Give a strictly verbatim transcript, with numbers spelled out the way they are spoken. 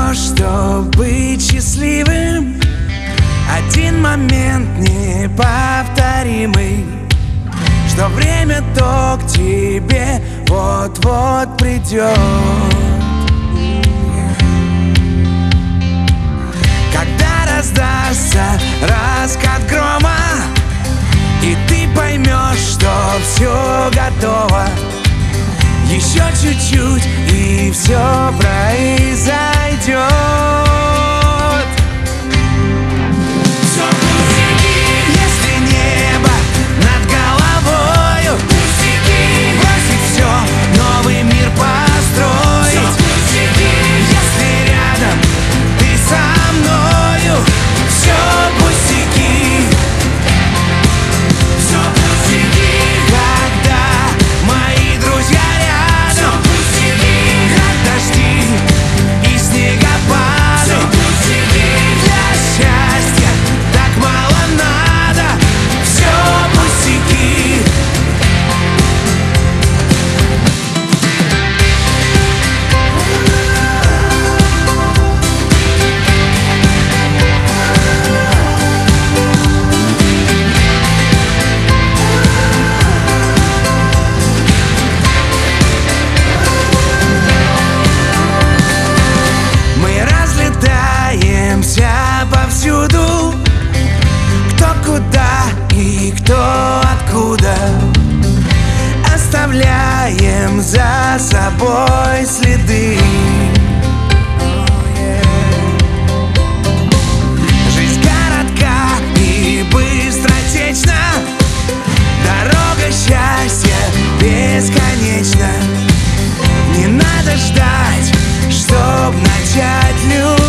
поймешь, что быть счастливым один момент неповторимый, что время то к тебе вот-вот придет. Когда раздастся раскат грома, и ты поймешь, что все готово, еще чуть-чуть, и все произойдет. Все пустяки, если небо над головою, пустяки, бросить все, новый мир построить. Все пустяки, если рядом ты со мною, все пустяки. Все пустяки, когда мои друзья рядом, как дожди и снегопады. Для счастья так мало надо, все пустяки. Мы разлетаемся повсюду, кто куда и кто откуда, оставляем за собой следы. Жизнь коротка и быстротечна, дорога счастья бесконечна. Не надо ждать, чтоб начать любить.